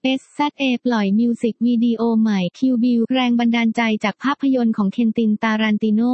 SZA ปล่อยมิวสิกวิดีโอใหม่ Kill Bill แรงบันดาลใจจากภาพยนตร์ของเควินติน ตารันติโน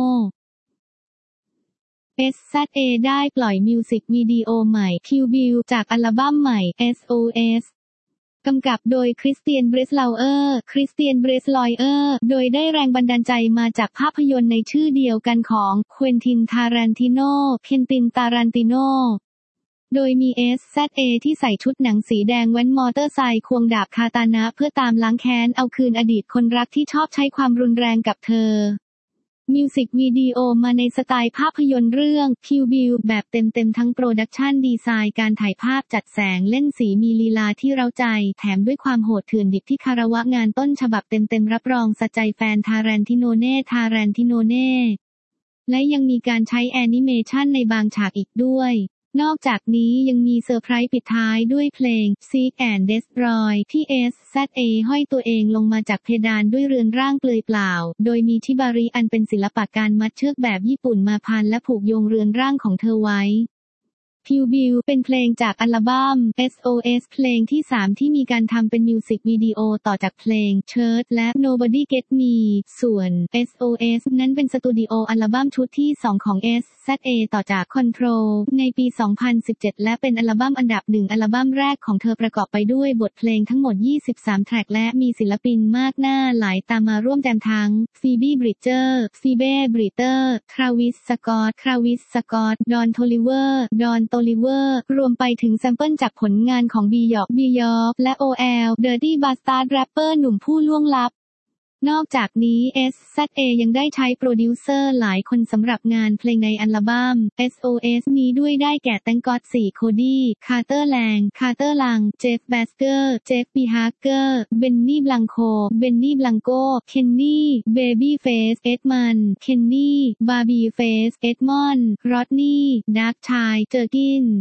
SZA ได้ปล่อยมิวสิกวิดีโอใหม่ Kill Bill จากอัลบั้มใหม่ SOS กำกับโดยคริสเตียน เบรสลาวเออร์ โดยได้แรงบันดาลใจมาจากภาพยนตร์ในชื่อเดียวกันของเควินติน ทารันติโน เควินติน ตารันติโน โดยมี SZA ที่ใส่ชุดหนังสีแดงแว้นมอเตอร์ไซค์ควงดาบคาตานะเพื่อตามล้างแค้นเอาคืนอดีตคนรักที่ชอบใช้ความรุนแรงกับเธอมิวสิกวิดีโอมาในสไตล์ภาพยนตร์เรื่อง Kill Bill แบบเต็มๆทั้งโปรดักชันดีไซน์การถ่ายภาพจัดแสงเล่นสีมีลีลาที่เร้าใจแถมด้วยความโหดเถื่อนดิบที่คารวะงานต้นฉบับเต็มๆรับรองสะใจแฟนทารันติโนเน่และยังมีการใช้แอนิเมชันในบางฉากอีกด้วยนอกจากนี้ยังมีเซอร์ไพรส์ปิดท้ายด้วยเพลง Seek and Destroy ที่ SZA ห้อยตัวเองลงมาจากเพดานด้วยเรือนร่างเปลือยเปล่าโดยมีชิบาริอันเป็นศิลปะการมัดเชือกแบบญี่ปุ่นมาพันและผูกโยงเรือนร่างของเธอไว้Kill Bill เป็นเพลงจากอัลบั้ม SOS เพลงที่ 3 ที่มีการทำเป็นมิวสิกวิดีโอต่อจากเพลง Church และ Nobody Get Me ส่วน SOS นั้นเป็นสตูดิโออัลบั้มชุดที่ 2 ของ SZA ต่อจาก Control ในปี 2017 และเป็นอัลบั้มอันดับ 1 อัลบั้มแรกของเธอประกอบไปด้วยบทเพลงทั้งหมด 23 แทร็กและมีศิลปินมากหน้าหลายตามมาร่วมแจมทั้ง Phoebe Bridgers ทราวิส สกอต ดอน โทลิเวอร์รวมไปถึงแซมเปิลจากผลงานของบียอก และ OL Dirty Bastard แรปเปอร์หนุ่มผู้ล่วงลับนอกจากนี้ SZA ยังได้ใช้โปรดิวเซอร์หลายคนสำหรับงานเพลงในอัลบั้ม SOS นี้ด้วยได้แก่แตงก็อด4 โคดี้ คาร์เตอร์ลัง เจฟ แบสเกอร์ เจฟ บีฮาร์เกอร์ เบนนี่ บลังโก เคนนี่ เบบี้เฟส เอ็ดมันเคนนี่ บาร์บี้เฟส เอ็ดมอนรอดนี่ดักชายเจอร์กิน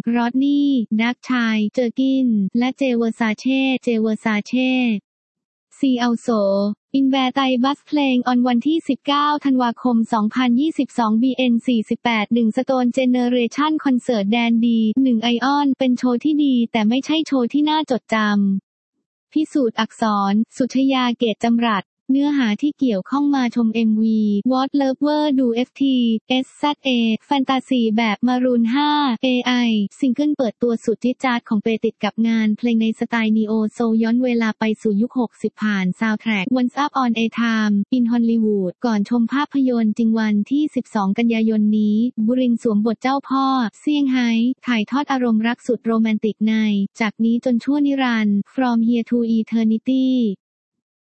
และเจเวอร์ซาเช่ซีอัลโซอินแวร์ไตบัสเพลงออนวันที่ 19 ธันวาคม 2022 BN 48 1 Stone Generation คอนเสิร์ตแดนดี 1 ไอออนเป็นโชว์ที่ดีแต่ไม่ใช่โชว์ที่น่าจดจำพิสูจน์อักษร สุชยาเกตจำรัดเนื้อหาที่เกี่ยวข้องมาชม MV What Lover Do FT SZA แฟนตาซีแบบมารูน5 AI ซิงเกิลเปิดตัวสุดจี๊ดจ๊าดของเปติดกับงานเพลงในสไตล์นีโอโซลย้อนเวลาไปสู่ยุค 60 ผ่านซาวด์แทร็ก Once Upon a Time in Hollywood ก่อนชมภาพยนตร์จริงวันที่ 12 กันยายนนี้บุรินทร์สวมบทเจ้าพ่อเซี่ยงไฮ้ถ่ายทอดอารมณ์รักสุดโรแมนติกในจากนี้จนชั่วนิรันดร์ From Here to Eternity